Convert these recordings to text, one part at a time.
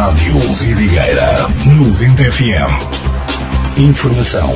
Rádio Vidigueira 90 FM. Informação.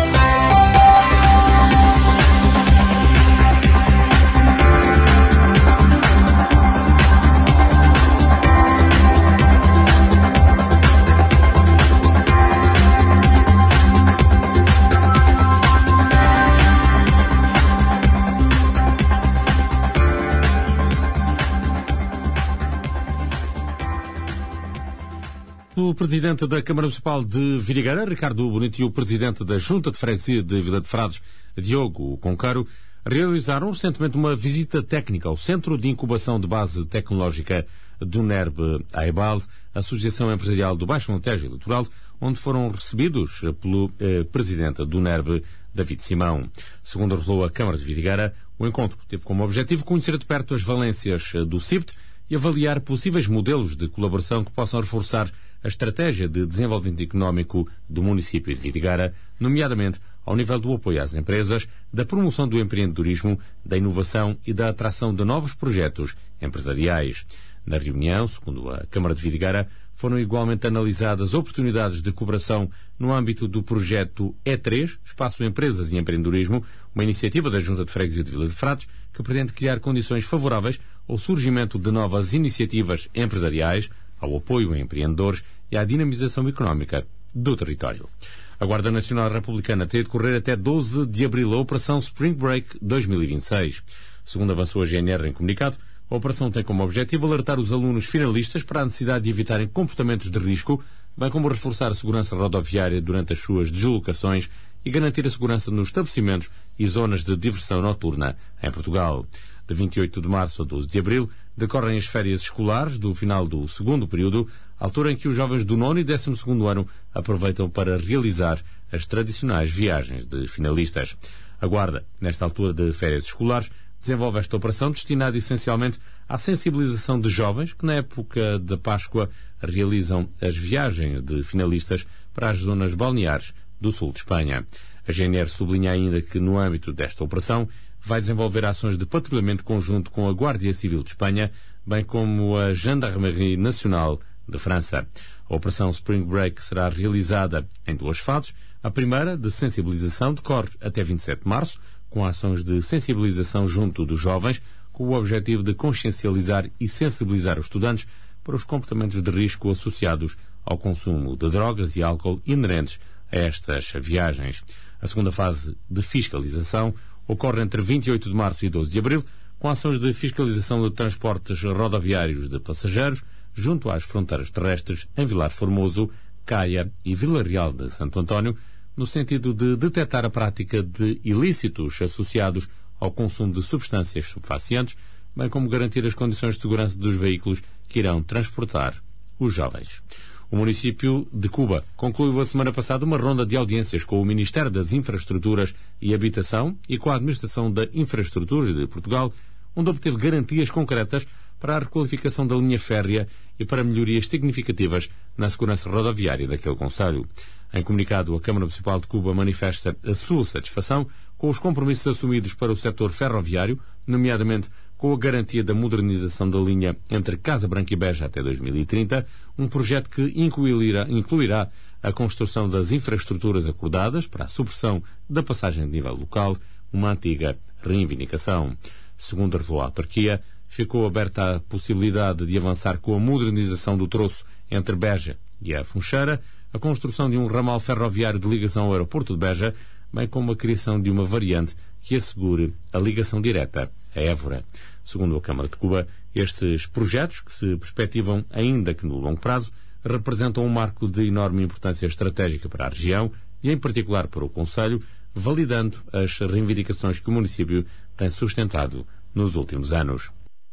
O Presidente da Câmara Municipal de Vidigueira, Ricardo Bonito, e o Presidente da Junta de Freguesia de Vila de Frades, Diogo Conqueiro, realizaram recentemente uma visita técnica ao Centro de Incubação de Base Tecnológica do NERB AEBAL, Associação Empresarial do Baixo Alentejo e Litoral, onde foram recebidos pelo Presidente do NERB, David Simão. Segundo revelou a Câmara de Vidigueira, o encontro teve como objetivo conhecer de perto as valências do CIBT e avaliar possíveis modelos de colaboração que possam reforçar a estratégia de desenvolvimento económico do município de Vidigueira, nomeadamente ao nível do apoio às empresas, da promoção do empreendedorismo, da inovação e da atração de novos projetos empresariais. Na reunião, segundo a Câmara de Vidigueira, foram igualmente analisadas oportunidades de cooperação no âmbito do projeto E3, Espaço Empresas e Empreendedorismo, uma iniciativa da Junta de Freguesia de Vila de Frades que pretende criar condições favoráveis ao surgimento de novas iniciativas empresariais, ao apoio a empreendedores e à dinamização económica do território. A Guarda Nacional Republicana tem de decorrer até 12 de abril a Operação Spring Break 2026. Segundo avançou a GNR em comunicado, a operação tem como objetivo alertar os alunos finalistas para a necessidade de evitarem comportamentos de risco, bem como reforçar a segurança rodoviária durante as suas deslocações e garantir a segurança nos estabelecimentos e zonas de diversão noturna em Portugal. De 28 de março a 12 de abril, decorrem as férias escolares do final do segundo período, altura em que os jovens do 9º e 12º ano aproveitam para realizar as tradicionais viagens de finalistas. A Guarda, nesta altura de férias escolares, desenvolve esta operação destinada essencialmente à sensibilização de jovens que, na época da Páscoa, realizam as viagens de finalistas para as zonas balneares do sul de Espanha. A GNR sublinha ainda que, no âmbito desta operação, vai desenvolver ações de patrulhamento conjunto com a Guardia Civil de Espanha, bem como a Gendarmerie Nacional de França. A Operação Spring Break será realizada em duas fases. A primeira, de sensibilização, decorre até 27 de março, com ações de sensibilização junto dos jovens, com o objetivo de consciencializar e sensibilizar os estudantes para os comportamentos de risco associados ao consumo de drogas e álcool inerentes a estas viagens. A segunda fase, de fiscalização, ocorre entre 28 de março e 12 de abril, com ações de fiscalização de transportes rodoviários de passageiros junto às fronteiras terrestres em Vilar Formoso, Caia e Vila Real de Santo António, no sentido de detectar a prática de ilícitos associados ao consumo de substâncias subfacientes, bem como garantir as condições de segurança dos veículos que irão transportar os jovens. O município de Cuba concluiu a semana passada uma ronda de audiências com o Ministério das Infraestruturas e Habitação e com a Administração da Infraestruturas de Portugal, onde obteve garantias concretas para a requalificação da linha férrea e para melhorias significativas na segurança rodoviária daquele concelho. Em comunicado, a Câmara Municipal de Cuba manifesta a sua satisfação com os compromissos assumidos para o setor ferroviário, nomeadamente com a garantia da modernização da linha entre Casa Branca e Beja até 2030, um projeto que incluirá a construção das infraestruturas acordadas para a supressão da passagem de nível local, uma antiga reivindicação. Segundo revelou a autarquia, ficou aberta a possibilidade de avançar com a modernização do troço entre Beja e a Funcheira, a construção de um ramal ferroviário de ligação ao aeroporto de Beja, bem como a criação de uma variante que assegure a ligação direta a Évora. Segundo a Câmara de Cuba, estes projetos, que se perspectivam ainda que no longo prazo, representam um marco de enorme importância estratégica para a região e, em particular, para o concelho, validando as reivindicações que o município tem sustentado nos últimos anos.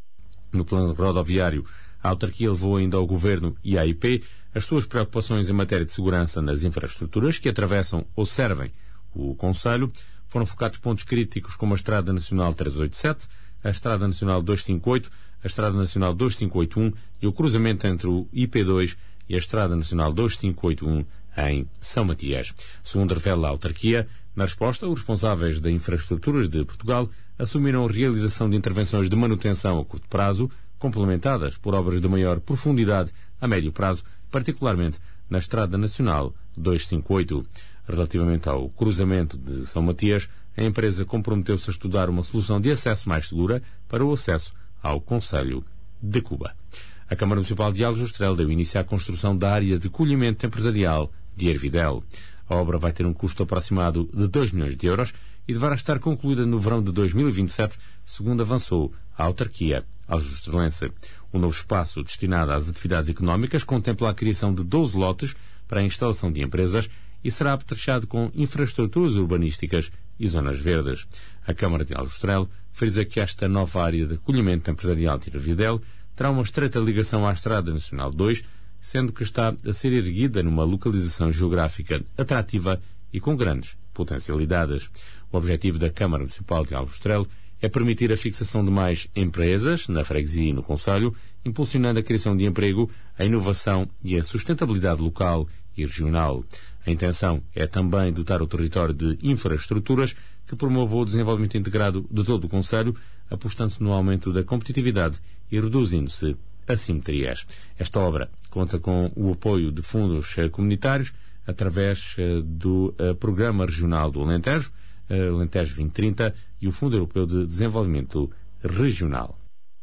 No plano rodoviário, a autarquia levou ainda ao Governo e à IP as suas preocupações em matéria de segurança nas infraestruturas que atravessam ou servem o concelho. Foram focados pontos críticos como a Estrada Nacional 387, a Estrada Nacional 258, a Estrada Nacional 2581 e o cruzamento entre o IP2 e a Estrada Nacional 2581 em São Matias. Segundo revela a autarquia, na resposta, os responsáveis da Infraestruturas de Portugal assumiram a realização de intervenções de manutenção a curto prazo, complementadas por obras de maior profundidade a médio prazo, particularmente na Estrada Nacional 258. Relativamente ao cruzamento de São Matias, a empresa comprometeu-se a estudar uma solução de acesso mais segura para o acesso ao Concelho de Cuba. A Câmara Municipal de Aljustrel deu início à construção da área de acolhimento empresarial de Ervidel. A obra vai ter um custo aproximado de 2 milhões de euros e deverá estar concluída no verão de 2027, segundo avançou a autarquia aljustrelense. O novo espaço destinado às atividades económicas contempla a criação de 12 lotes para a instalação de empresas e será apetrechado com infraestruturas urbanísticas e zonas verdes. A Câmara de Aljustrel frisa que esta nova área de acolhimento empresarial de Ervidel terá uma estreita ligação à Estrada Nacional 2, sendo que está a ser erguida numa localização geográfica atrativa e com grandes potencialidades. O objetivo da Câmara Municipal de Aljustrel é permitir a fixação de mais empresas na freguesia e no concelho, impulsionando a criação de emprego, a inovação e a sustentabilidade local e regional. A intenção é também dotar o território de infraestruturas que promovam o desenvolvimento integrado de todo o concelho, apostando-se no aumento da competitividade e reduzindo-se assimetrias. Esta obra conta com o apoio de fundos comunitários através do Programa Regional do Alentejo, Alentejo 2030, e o Fundo Europeu de Desenvolvimento Regional.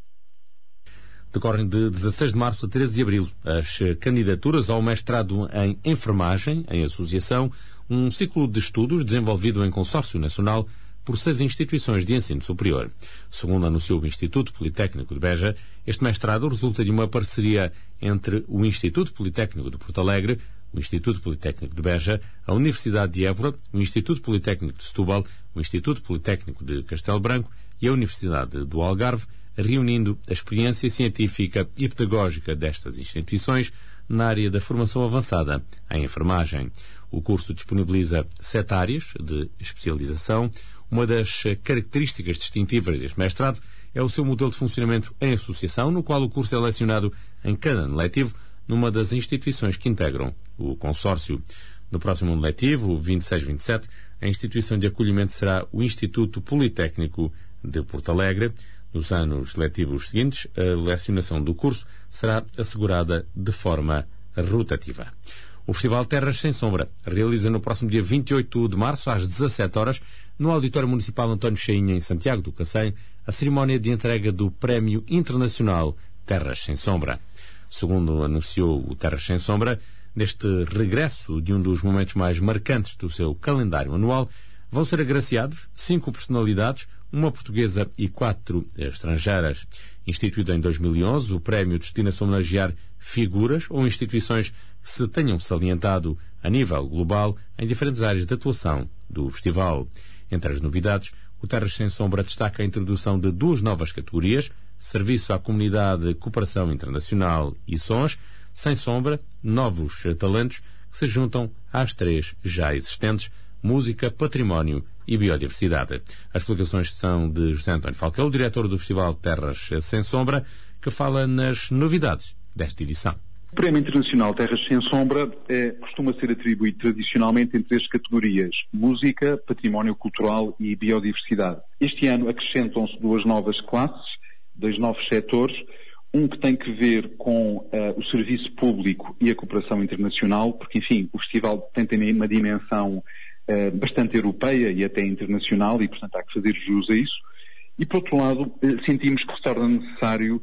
Decorrem de 16 de março a 13 de abril as candidaturas ao mestrado em enfermagem, em associação, um ciclo de estudos desenvolvido em consórcio nacional por 6 instituições de ensino superior. Segundo anunciou o Instituto Politécnico de Beja, este mestrado resulta de uma parceria entre o Instituto Politécnico de Porto Alegre, o Instituto Politécnico de Beja, a Universidade de Évora, o Instituto Politécnico de Setúbal, o Instituto Politécnico de Castelo Branco e a Universidade do Algarve, reunindo a experiência científica e pedagógica destas instituições na área da formação avançada em enfermagem. O curso disponibiliza 7 áreas de especialização. Uma das características distintivas deste mestrado é o seu modelo de funcionamento em associação, no qual o curso é lecionado em cada ano letivo numa das instituições que integram o consórcio. No próximo ano letivo, 26-27, a instituição de acolhimento será o Instituto Politécnico de Porto Alegre. Nos anos letivos seguintes, a lecionação do curso será assegurada de forma rotativa. O Festival Terras Sem Sombra realiza no próximo dia 28 de março, às 17 horas, no Auditório Municipal António Cheinha, em Santiago do Cacém, a cerimónia de entrega do Prémio Internacional Terras Sem Sombra. Segundo anunciou o Terras Sem Sombra, neste regresso de um dos momentos mais marcantes do seu calendário anual, vão ser agraciados 5 personalidades, uma portuguesa e 4 estrangeiras. Instituído em 2011, o prémio destina-se a homenagear figuras ou instituições que se tenham salientado a nível global em diferentes áreas de atuação do festival. Entre as novidades, o Terras Sem Sombra destaca a introdução de 2 novas categorias: Serviço à Comunidade, Cooperação Internacional e Sons, Sem Sombra, Novos Talentos, que se juntam às 3 já existentes: Música, Património e Biodiversidade. As explicações são de José António Falcão, diretor do Festival Terras Sem Sombra, que fala nas novidades desta edição. O Prémio Internacional Terras Sem Sombra costuma ser atribuído tradicionalmente em 3 categorias: Música, Património Cultural e Biodiversidade. Este ano acrescentam-se 2 novas classes, 2 novos setores, um que tem que ver com o serviço público e a cooperação internacional, porque, enfim, o festival tem também uma dimensão bastante europeia e até internacional, e, portanto, há que fazer jus a isso. E, por outro lado, sentimos que se torna necessário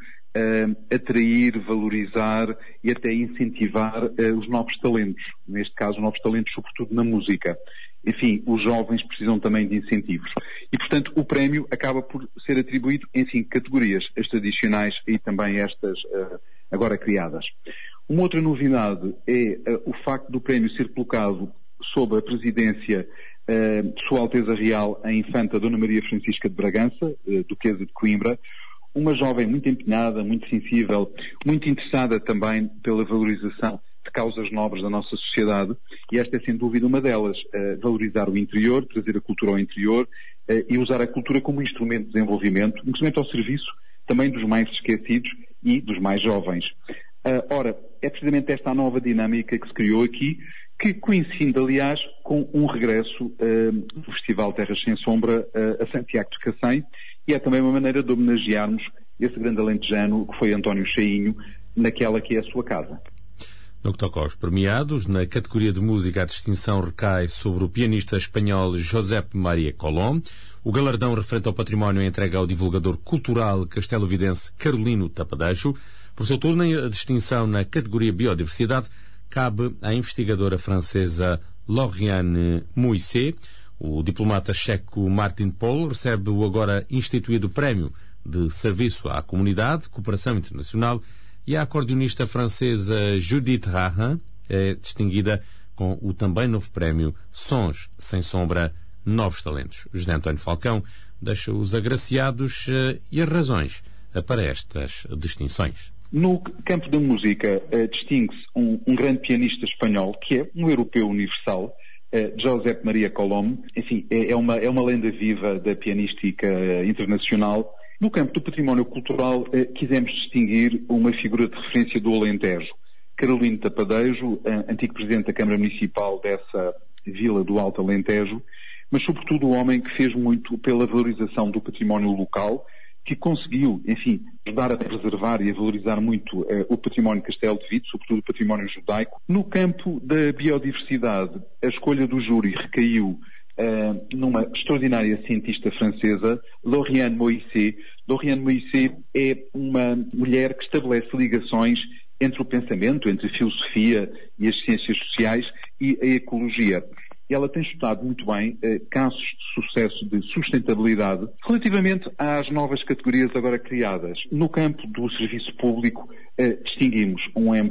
atrair, valorizar e até incentivar os novos talentos. Neste caso, novos talentos, sobretudo na música. Enfim, os jovens precisam também de incentivos. E, portanto, o prémio acaba por ser atribuído em 5 categorias, as tradicionais e também estas agora criadas. Uma outra novidade é o facto do prémio ser colocado sob a presidência de Sua Alteza Real, a Infanta Dona Maria Francisca de Bragança, Duquesa de Coimbra, uma jovem muito empenhada, muito sensível, muito interessada também pela valorização de causas nobres da nossa sociedade, e esta é sem dúvida uma delas: valorizar o interior, trazer a cultura ao interior e usar a cultura como instrumento de desenvolvimento, um instrumento ao serviço também dos mais esquecidos e dos mais jovens. Ora, é precisamente esta a nova dinâmica que se criou aqui, que coincide, aliás, com um regresso do Festival Terras Sem Sombra a Santiago de Cacém, e é também uma maneira de homenagearmos esse grande alentejano que foi António Cheinho, naquela que é a sua casa. No que toca aos premiados, na categoria de música, a distinção recai sobre o pianista espanhol Josep Maria Colom. O galardão referente ao património é entregue ao divulgador cultural castelo-vidense Carolino Tapadejo. Por seu turno, a distinção na categoria biodiversidade cabe à investigadora francesa Lauriane Moïse. O diplomata checo Martin Pol recebe o agora instituído Prémio de Serviço à Comunidade, Cooperação Internacional, e a acordeonista francesa Judith Rahan é distinguida com o também novo prémio Sons Sem Sombra, Novos Talentos. José António Falcão deixa os agraciados e as razões para estas distinções. No campo da música, distingue-se um grande pianista espanhol, que é um europeu universal, Josep Maria Colom. Enfim, é uma lenda viva da pianística internacional. No campo do património cultural, quisemos distinguir uma figura de referência do Alentejo, Carolino Tapadejo, antigo presidente da Câmara Municipal dessa vila do Alto Alentejo, mas sobretudo o homem que fez muito pela valorização do património local, que conseguiu, enfim, ajudar a preservar e a valorizar muito o património de Castelo de Vide, sobretudo o património judaico. No campo da biodiversidade, a escolha do júri recaiu numa extraordinária cientista francesa, Lauriane Moïse. Lauriane Moïse é uma mulher que estabelece ligações entre o pensamento, entre a filosofia e as ciências sociais e a ecologia. Ela tem estudado muito bem casos de sucesso de sustentabilidade relativamente às novas categorias agora criadas. No campo do serviço público, distinguimos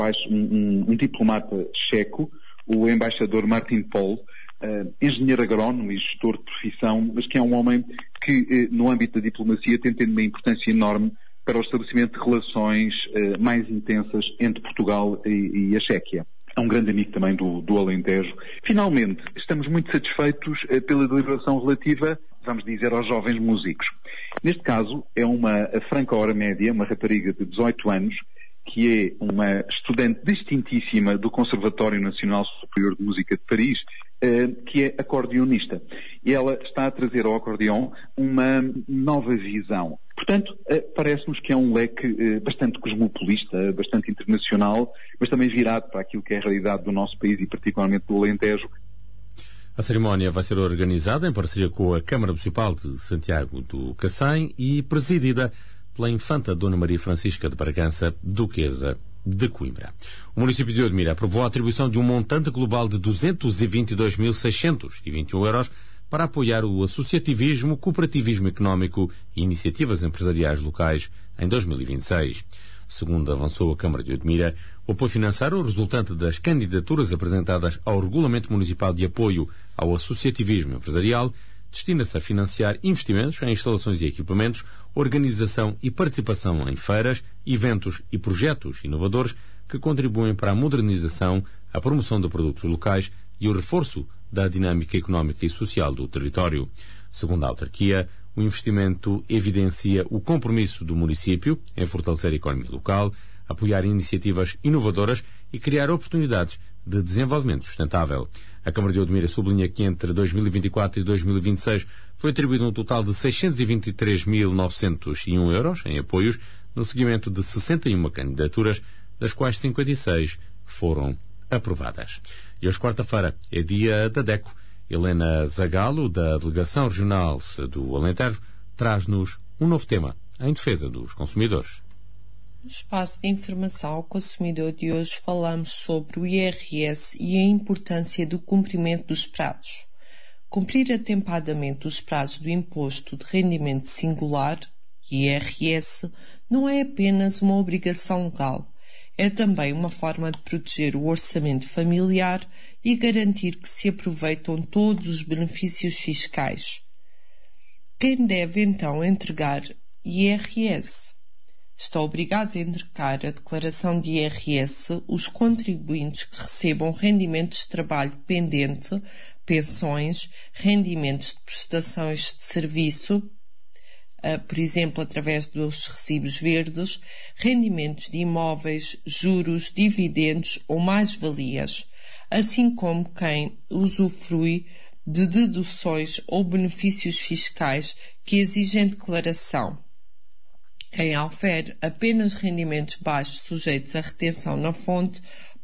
um diplomata checo, o embaixador Martin Pol, engenheiro agrónomo e gestor de profissão, mas que é um homem que, no âmbito da diplomacia, tem tido uma importância enorme para o estabelecimento de relações mais intensas entre Portugal e a Chequia. É um grande amigo também do Alentejo. Finalmente, estamos muito satisfeitos pela deliberação relativa, vamos dizer, aos jovens músicos. Neste caso, é a Franca Hora Média, uma rapariga de 18 anos, que é uma estudante distintíssima do Conservatório Nacional Superior de Música de Paris, que é acordeonista. E ela está a trazer ao acordeão uma nova visão. Portanto, parece-nos que é um leque bastante cosmopolista, bastante internacional, mas também virado para aquilo que é a realidade do nosso país e particularmente do Alentejo. A cerimónia vai ser organizada em parceria com a Câmara Municipal de Santiago do Cacém e presidida pela infanta Dona Maria Francisca de Bragança, Duquesa de Coimbra. O município de Odmira aprovou a atribuição de um montante global de 222.621 euros para apoiar o associativismo, o cooperativismo económico e iniciativas empresariais locais em 2026. Segundo avançou a Câmara de Odmira, o apoio financeiro resultante das candidaturas apresentadas ao Regulamento Municipal de Apoio ao Associativismo Empresarial destina-se a financiar investimentos em instalações e equipamentos, organização e participação em feiras, eventos e projetos inovadores que contribuem para a modernização, a promoção de produtos locais e o reforço da dinâmica económica e social do território. Segundo a autarquia, o investimento evidencia o compromisso do município em fortalecer a economia local, apoiar iniciativas inovadoras e criar oportunidades de desenvolvimento sustentável. A Câmara de Odmira sublinha que entre 2024 e 2026 foi atribuído um total de 623.901 euros em apoios no seguimento de 61 candidaturas, das quais 56 foram aprovadas. E hoje, quarta-feira, é dia da DECO. Helena Zagalo, da Delegação Regional do Alentejo, traz-nos um novo tema em defesa dos consumidores. No espaço de informação ao consumidor de hoje falamos sobre o IRS e a importância do cumprimento dos prazos. Cumprir atempadamente os prazos do Imposto de Rendimento Singular, IRS, não é apenas uma obrigação legal, é também uma forma de proteger o orçamento familiar e garantir que se aproveitam todos os benefícios fiscais. Quem deve então entregar IRS? Estão obrigados a entregar a declaração de IRS os contribuintes que recebam rendimentos de trabalho dependente, pensões, rendimentos de prestações de serviço, por exemplo, através dos recibos verdes, rendimentos de imóveis, juros, dividendos ou mais-valias, assim como quem usufrui de deduções ou benefícios fiscais que exigem declaração. Quem ofere apenas rendimentos baixos sujeitos à retenção na fonte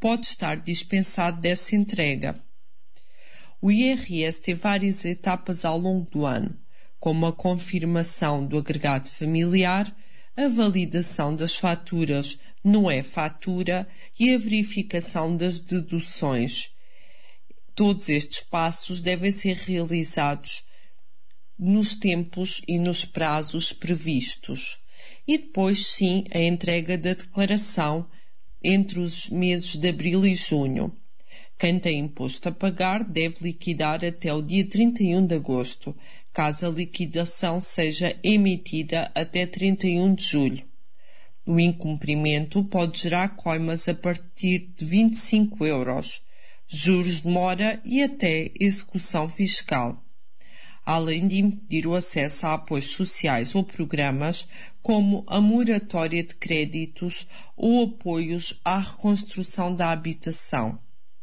pode estar dispensado dessa entrega. O IRS tem várias etapas ao longo do ano, como a confirmação do agregado familiar, a validação das faturas no e-fatura e a verificação das deduções. Todos estes passos devem ser realizados nos tempos e nos prazos previstos. E depois, sim, a entrega da declaração entre os meses de abril e junho. Quem tem imposto a pagar deve liquidar até o dia 31 de agosto, caso a liquidação seja emitida até 31 de julho. O incumprimento pode gerar coimas a partir de 25 €, juros de mora e até execução fiscal, além de impedir o acesso a apoios sociais ou programas como a moratória de créditos ou apoios à reconstrução da habitação.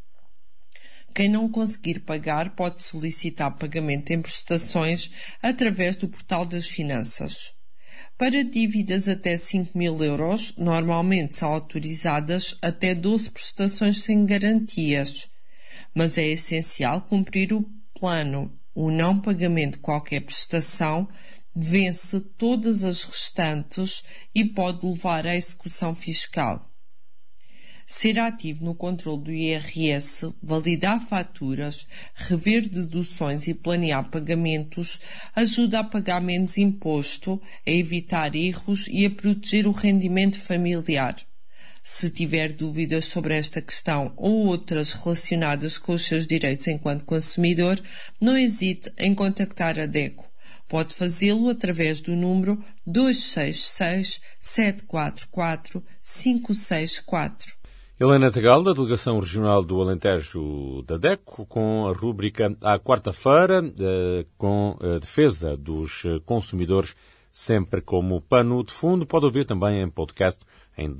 Quem não conseguir pagar pode solicitar pagamento em prestações através do Portal das Finanças. Para dívidas até 5.000 €, normalmente são autorizadas até 12 prestações sem garantias, mas é essencial cumprir o plano. O não pagamento de qualquer prestação vence todas as restantes e pode levar à execução fiscal. Ser ativo no controle do IRS, validar faturas, rever deduções e planear pagamentos ajuda a pagar menos imposto, a evitar erros e a proteger o rendimento familiar. Se tiver dúvidas sobre esta questão ou outras relacionadas com os seus direitos enquanto consumidor, não hesite em contactar a DECO. Pode fazê-lo através do número 266 744 564. Helena Zagal, da Delegação Regional do Alentejo da DECO, com a rúbrica à quarta-feira, com a defesa dos consumidores, sempre como pano de fundo. Pode ouvir também em podcast em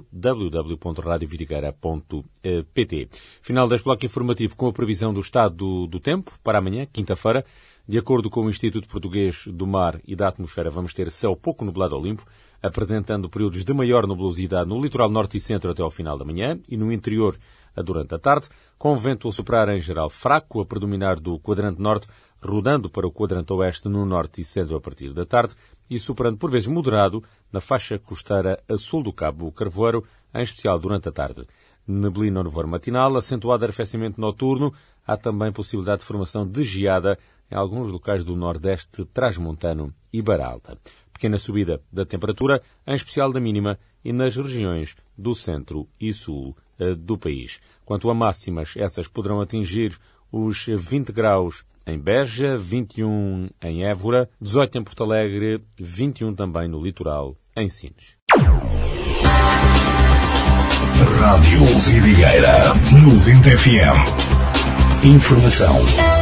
www.radiovidigueira.pt. Final deste bloco informativo com a previsão do estado do tempo para amanhã, quinta-feira. De acordo com o Instituto Português do Mar e da Atmosfera, vamos ter céu pouco nublado ao limpo, apresentando períodos de maior nebulosidade no litoral norte e centro até ao final da manhã e no interior durante a tarde, com vento a soprar em geral fraco, a predominar do quadrante norte, rodando para o quadrante oeste no norte e centro a partir da tarde e soprando por vezes moderado na faixa costeira a sul do Cabo Carvoeiro, em especial durante a tarde. Neblina no nevoeiro matinal, acentuado arrefecimento noturno, há também possibilidade de formação de geada em alguns locais do nordeste transmontano e Beira Alta. Pequena subida da temperatura, em especial da mínima, e nas regiões do centro e sul do país. Quanto a máximas, essas poderão atingir os 20 graus em Beja, 21 em Évora, 18 em Porto Alegre, 21 também no litoral, em Sines. Rádio Vidigueira 90 FM. Informação